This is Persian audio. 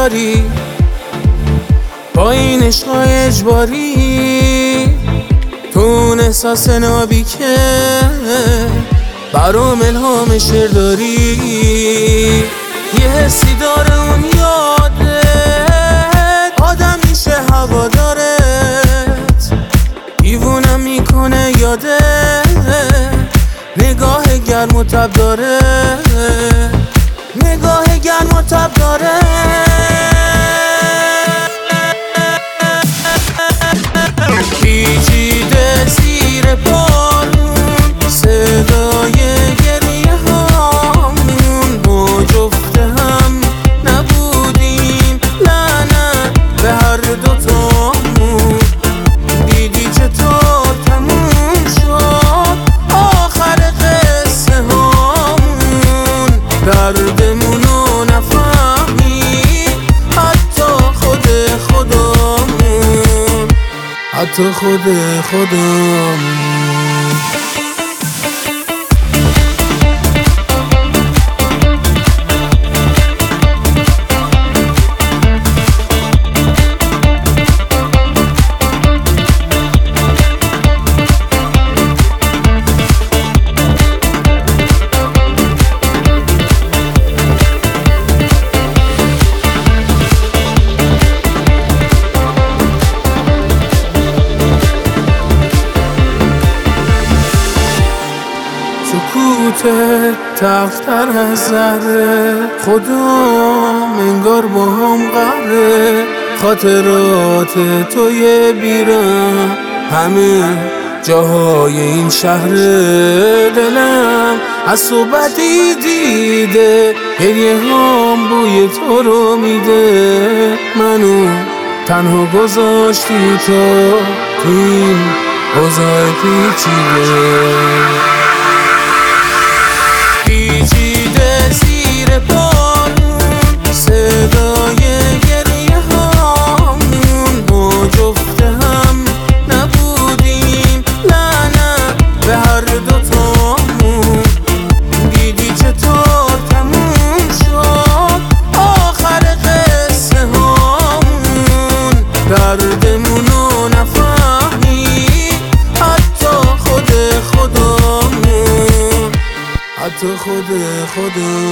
داری با این عشقای اجباری، تو اون احساس نابی که برام الهام شعر داری. یه حسی داره اون یادت، آدم میشه هوادارت، دیوونم میکنه یادت، نگاه گرم و تب داره، نگاه گرم و تب داره. پیچیده زیر بارون صدای گریه هامون، ما جفت هم نبودیم، لعنت به هر دوتامون. دیدی چطور تموم شد آخر قصه هامون، دردمونو نفهمید حتی خود خودمون، حتی خود خودمون. سکوتت تلختر از زهره، خدام انگار با هم قهره. خاطرات توی بیرم همه جاهای این شهر، دلم از صحبتی دیده، گریه هم بوی تو رو میده. منو تنها گذاشتی تو این اوضاع پیچیده. پیچیده زیر بارون صدای گریه هامون، ما جفت هم نبودیم، لعنت به هر دوتامون. دیدی چطور تموم شد آخر قصه هامون، دردمونو نفهمید حتی خود خودمون، حتی خود خودم.